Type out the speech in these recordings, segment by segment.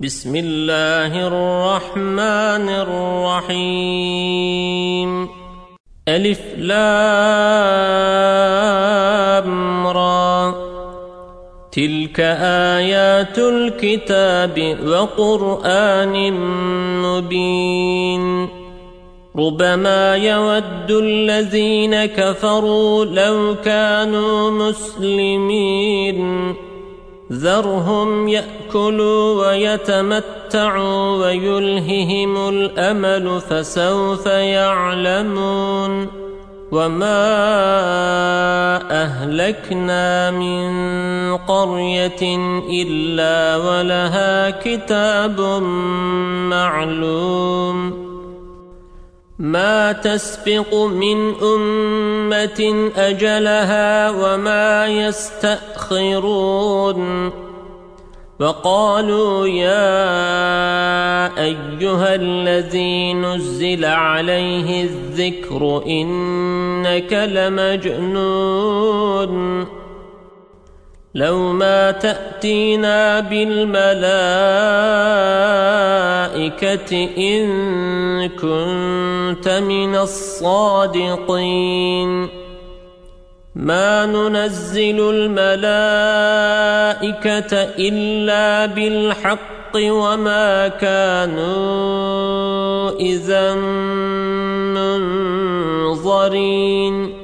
بسم الله الرحمن الرحيم ألف لام را تلك آيات الكتاب وقرآن مبين ربما يود الذين كفروا لو كانوا مسلمين ذرهم يأكلوا ويتمتعوا ويلههم الأمل فسوف يعلمون وما أهلكنا من قرية إلا ولها كتاب معلوم ما تسبق من أمة أجلها وما يستأخرون وقالوا يا أيها الذي نزل عليه الذكر إنك لمجنون لو ما تأتينا بالملائكة إن كنت من الصادقين ما ننزل الملائكة إلا بالحق وما كانوا إذا منظرين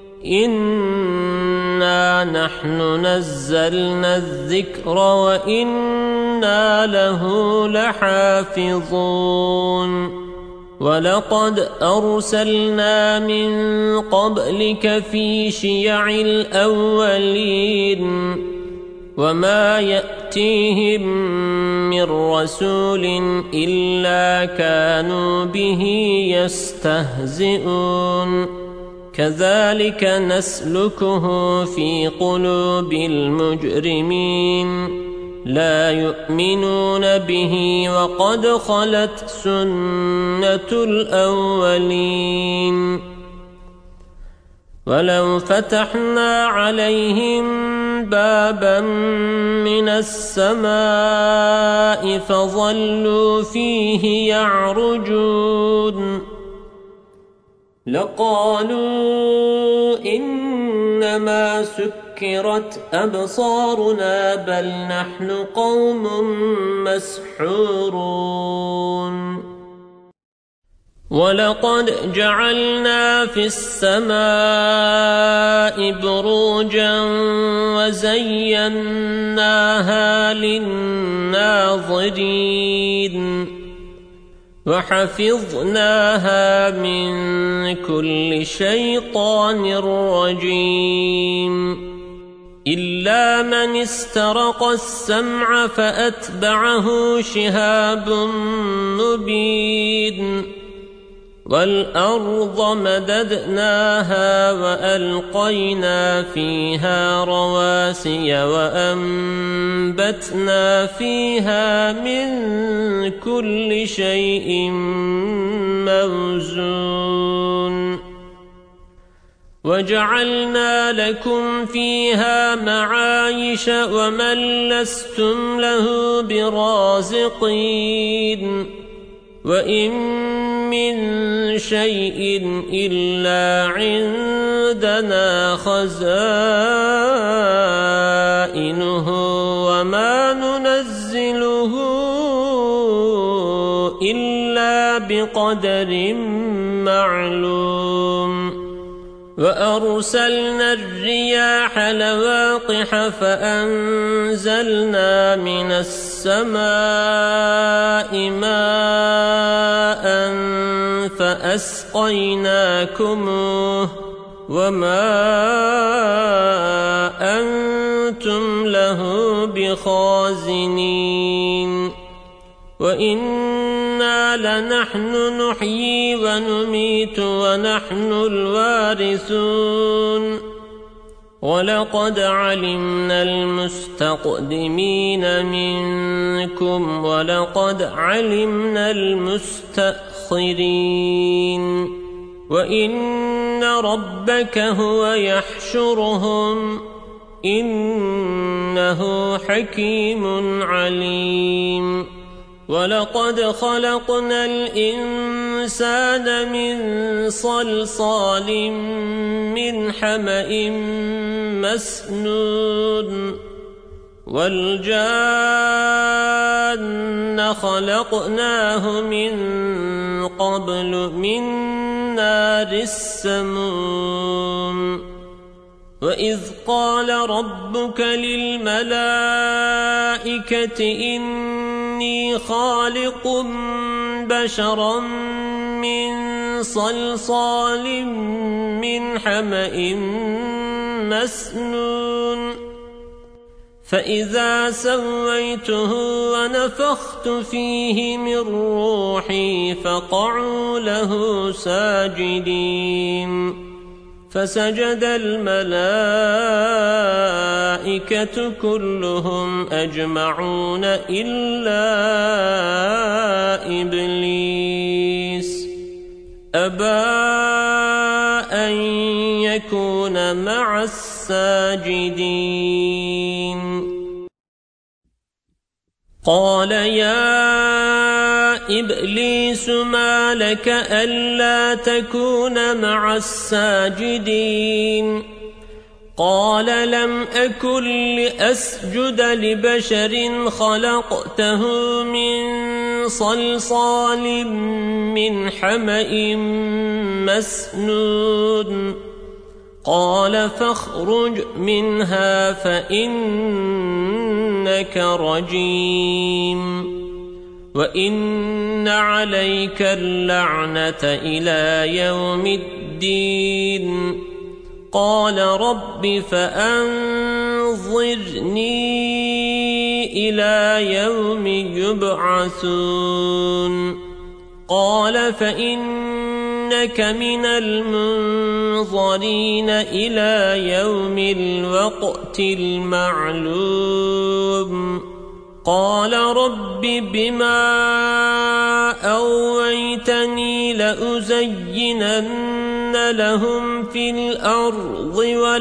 إنا نحن نزلنا الذكر وإنا له لحافظون ولقد أرسلنا من قبلك في شيع الأولين وما يأتيهم من رسول إلا كانوا به يستهزئون كذلك نسلكه في قلوب المجرمين لا يؤمنون به وقد خلت سنة الأولين ولو فتحنا عليهم بابا من السماء فظلوا فيه يعرجون لقالوا إنما سكرت أبصارنا بل نحن قوم مسحورون ولقد جعلنا في السماء بروجا وزيناها للناظرين وحفظناها من كل شيطان رجيم إلا من استرق السمع فأتبعه شهاب مبين والأرض مددناها وألقينا فيها رواسي وأنبتنا فيها من كل شيء موزون وجعلنا لكم فيها معايش ومن لستم له برازقين وإن من شيء إلا عندنا خزائنه وما ننزله إلا بقدر معلوم وأرسلنا الرياح لواقح فأنزلنا من السماء ماء فأسقيناكموه وما أنتم له بخازنين وإنا لنحن نحيي ونميت ونحن الوارثون ولقد علمنا المستقدمين منكم ولقد علمنا المستأخرين وإن ربك هو يحشرهم إنه حكيم عليم ولقد خلقنا الإنسان من صلصال من حمأ مسنون والجان خلقناه من قبل من نار السموم وإذ قال ربك للملائكة إني خالق بشرا من صلصال من حمأ مسنون فإذا سويته ونفخت فيه من روحي فقعوا له ساجدين فسجد الملائكة كلهم أجمعون إلا إبليس أبى أن يكون مع الساجدين قال يا إبليس ما لك ألا تكون مع الساجدين قال لم أكن لأسجد لبشر خلقته من صلصال من حمأ مسنون قال فاخرج منها فإنك رجيم وإن عليك اللعنة إلى يوم الدين قال رب فأنظرني إلى يوم يبعثون قال فإنك من المنظرين إلى يوم الوقت المعلوم قال رب بما أويتني لأزينن لهم في الأرض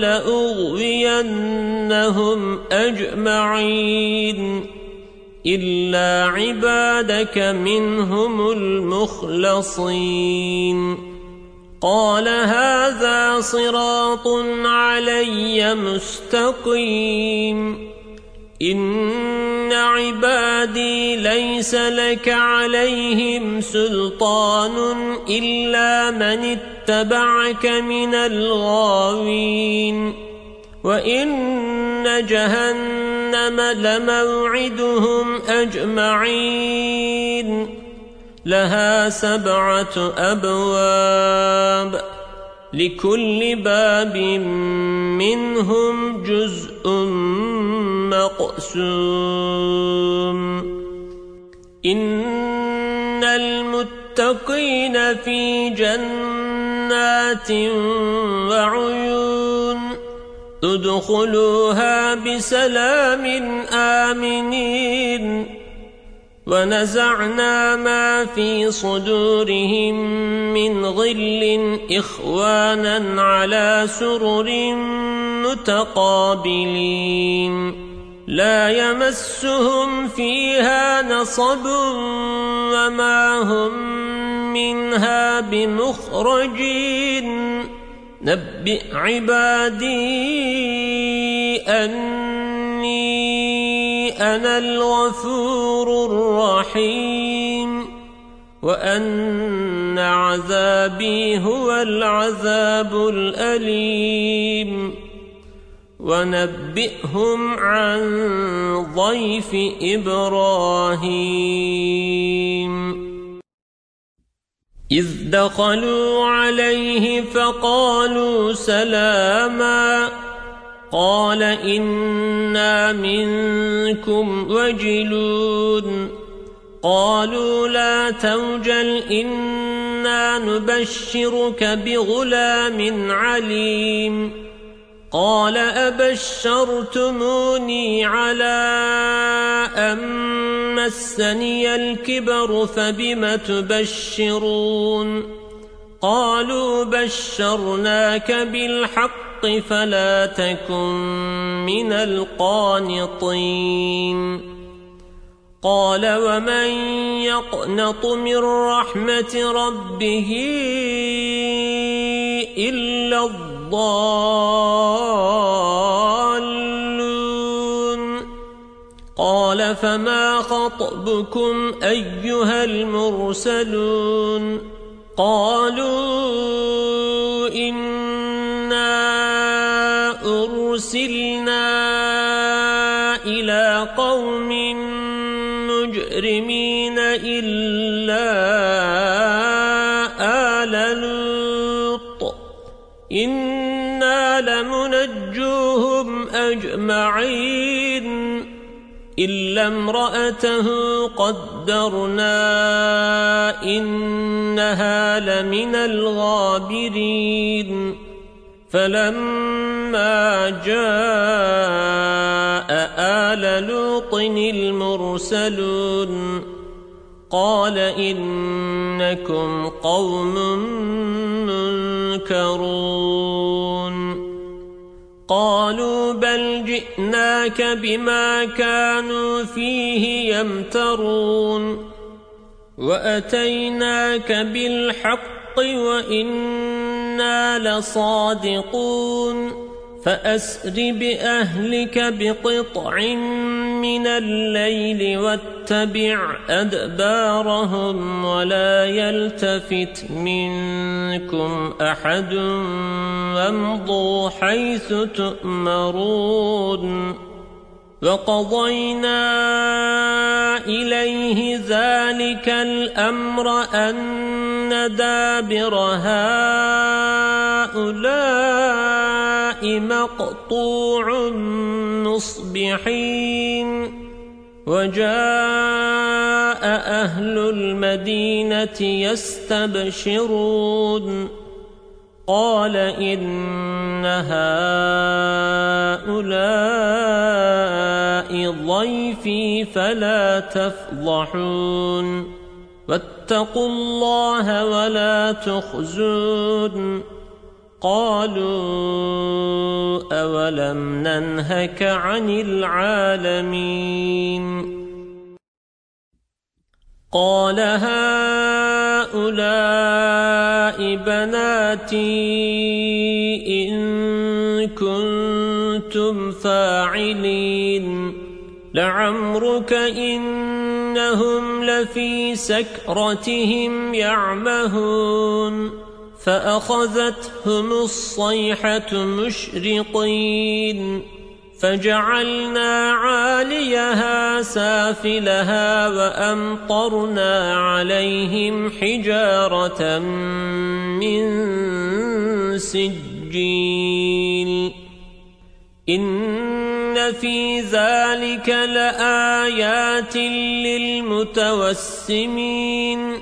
ولأغوينهم أجمعين إلا عبادك منهم المخلصين قال هذا صراط علي مستقيم إن عبادي ليس لك عليهم سلطان إلا من اتبعك من الغاوين وإن جهنم لموعدهم أجمعين لها 7 أبواب لكل باب منهم جزء مقسوم إن المتقين في جنات وعيون ادخلوها بسلام آمنين ونزعنا ما في صدورهم من غل إخوانا على سرر متقابلين لا يمسهم فيها نصب وما هم منها بمخرجين نبئ عبادي أني أنا الغفور الرحيم وأن عذابي هو العذاب الأليم ونبئهم عن ضيف إبراهيم إذ دخلوا عليه فقالوا سلاما قال إنا منكم وجلون قالوا لا توجل إنا نبشرك بغلام عليم قال أبشرتموني على أن مسني الكبر فبم تبشرون قالوا بشرناك بالحق فلا تكن من القانطين قال ومن يقنط من رحمة ربه إلا الضالون قال فما خطبكم أيها المرسلون قالوا إنا أرسلنا إلى قوم مجرمين إلا آل لوط إنا لمنجوهم أجمعين إلا امرأته قدرنا إنها لمن الغابرين فلما جاء آل لوط المرسلون قال إنكم قوم منكرون قالوا بل جئناك بما كانوا فيه يمترون وأتيناك بالحق وإنا لصادقون فأسر بأهلك بقطع من الليل واتبع أدبارهم ولا يلتفت منكم أحد وامضوا حيث تؤمرون وقضينا إليه ذلك الأمر أن دابر هؤلاء مقطوع مصبحين وجاء أهل المدينة يستبشرون قال إن هؤلاء ضيفي فلا تفضحون واتقوا الله ولا تخزون قالوا أولم ننهك عن العالمين قال هؤلاء بناتي إن كنتم فاعلين لعمرك إنهم لفي سكرتهم يعمهون فأخذتهم الصيحة مشرقين فجعلنا عاليها سافلها وأمطرنا عليهم حجارة من سجيل إن في ذلك لآيات للمتوسمين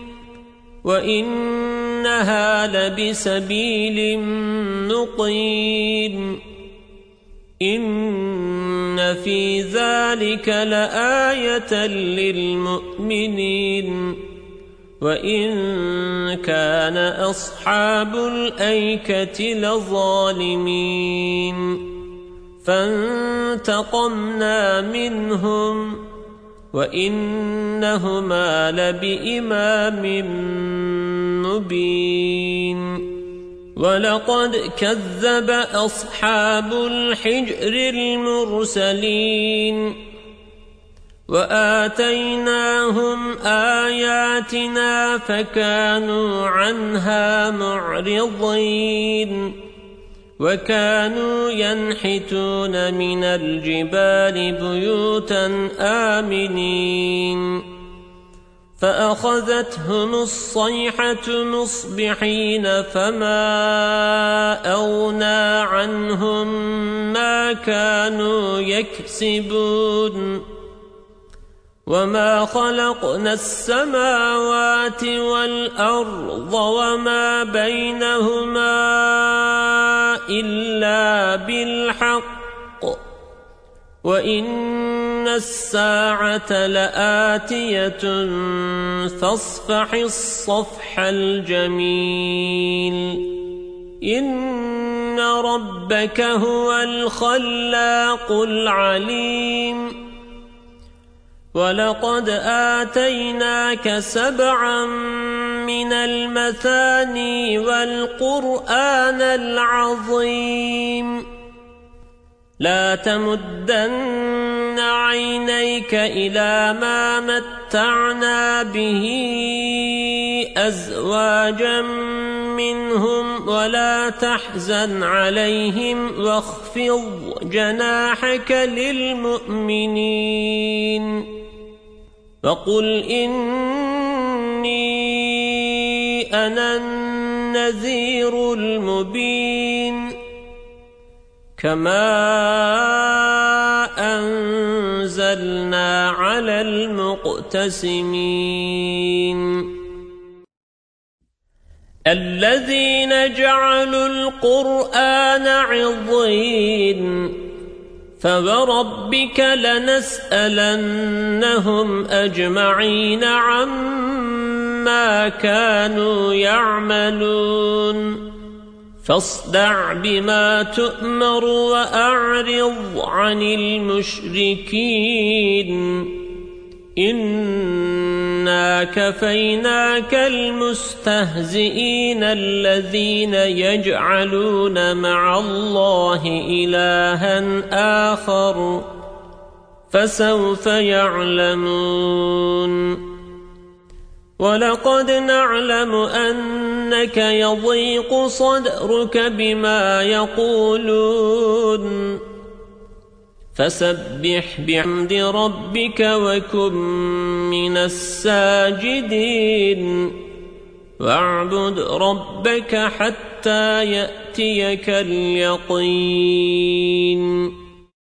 وإنها لبسبيل مقيم إن في ذلك لآية للمؤمنين وإن كان أصحاب الأيكة لظالمين فانتقمنا منهم وإنهما لبإمام مبين ولقد كذب أصحاب الحجر المرسلين وآتيناهم آياتنا فكانوا عنها معرضين وكانوا ينحتون من الجبال بيوتا آمنين فأخذتهم الصيحة مصبحين فما أغنى عنهم ما كانوا يكسبون وما خلقنا السماوات والأرض وما بينهما إلا بالحق وإن الساعة لآتية فاصفح الصفح الجميل إن ربك هو الخلاق العليم ولقد آتيناك 7 من المثاني والقرآن العظيم لا تمدن عينيك إلى ما متعنا به أزواجا منهم ولا تحزن عليهم واخفض جناحك للمؤمنين وقل إني أنا النذير المبين كما أنزلنا على المقتسمين الذين جعلوا القرآن عضين فوربك لنسألنهم أجمعين عما كانوا يعملون فاصدع بما تؤمر وأعرض عن المشركين إنا كفيناك المستهزئين الذين يجعلون مع الله إلها آخر فسوف يعلمون ولقد نعلم أنك يضيق صدرك بما يقولون فسبح بحمد ربك وكن من الساجدين واعبد ربك حتى يأتيك اليقين